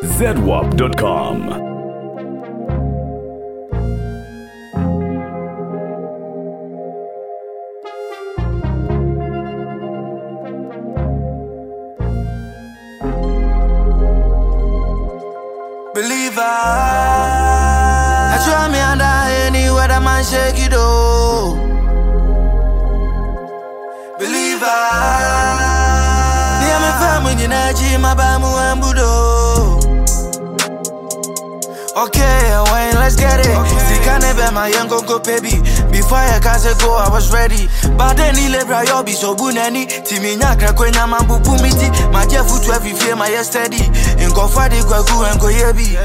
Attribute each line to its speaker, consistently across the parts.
Speaker 1: ZWAP.com.
Speaker 2: Believer, I try me under anywhere that man shake it oh. Believer, me family energy my bamu and budo. Okay, Wayne, let's get it. See, can I be my young go baby? Before I can say go, I was ready. But then he lebra yo be so bunani. Timi nyakra kwenya mambu pumiti. My jeff foot 12 fear my yesterday. In go fadi go go and go yebi.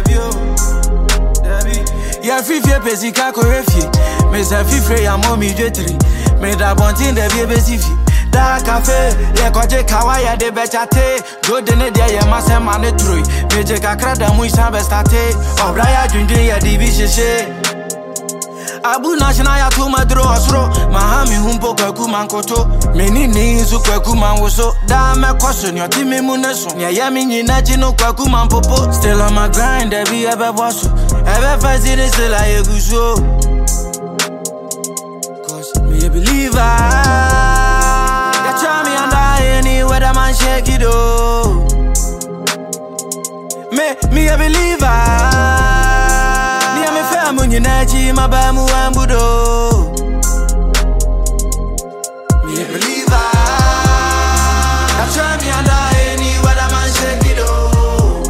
Speaker 2: Yeah, free fear pesi kako refi. Me say free free ya mommy jetri. Me da bontin de be besifi. Da cafe, le koje kawaya de bechate. Go dene dia ye mase mane trui. Meje kakra da mu isambe state. Obraya junjun ya dibi sheshe. Abu national ya tu madro osro. Mahami humpo kweku mankoto. Meni nizu kweku manwoso. Da me koso nyo timi muneso. Nya yami nyina chino kweku manpopo. Still on my grind, every ebe bosso. Ebe fazire still a yeguso. Cause me a believer. Anywhere that man shake it oh. Me a believer. Me a me family energy my bamu and budo. Me a believer. I try me under anywhere that man shake it oh.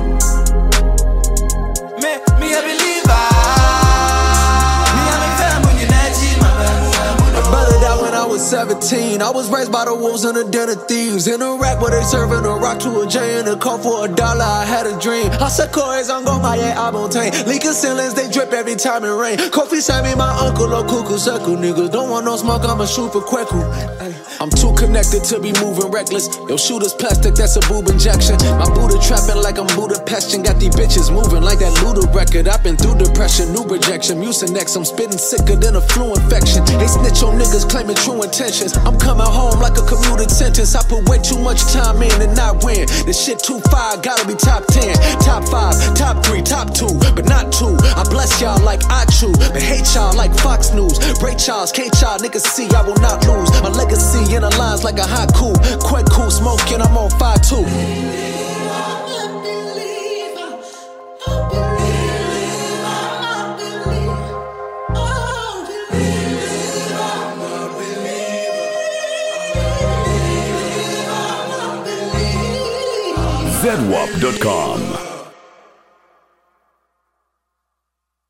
Speaker 2: Me a believer. Me a me family energy my bamu and budo.
Speaker 3: My brother died when I was 17. I was raised by the wolves and the den of thieves. In a rack where they serving a rock to a J and a call for $1. I had a dream. I said Corey's on go my Abontain. Leaking ceilings, they drip every time it rain. Kofi sent me my uncle or cuckoo circle. Niggas don't want no smoke, I'ma shoot for Kweku. I'm too connected to be moving reckless. Yo, shooter's plastic, that's a boob injection. My Buddha trapping like I'm Budapest and got these bitches moving like that Luda record. I've been through depression, new rejection, Mucinex. I'm spitting sicker than a flu infection. They snitch on niggas claiming true intentions. I'm coming home like a commuted sentence. I put way too much time in and not win. This shit too fire, gotta be top 10, top 5, top 3, top 2, but not 2. I bless y'all like I chew, but hate y'all like Fox News. Break y'all, can't y'all niggas see I will not lose. My legacy in the lines like a haiku. Quick cool smoking, I'm on fire too.
Speaker 1: ZWAP.com.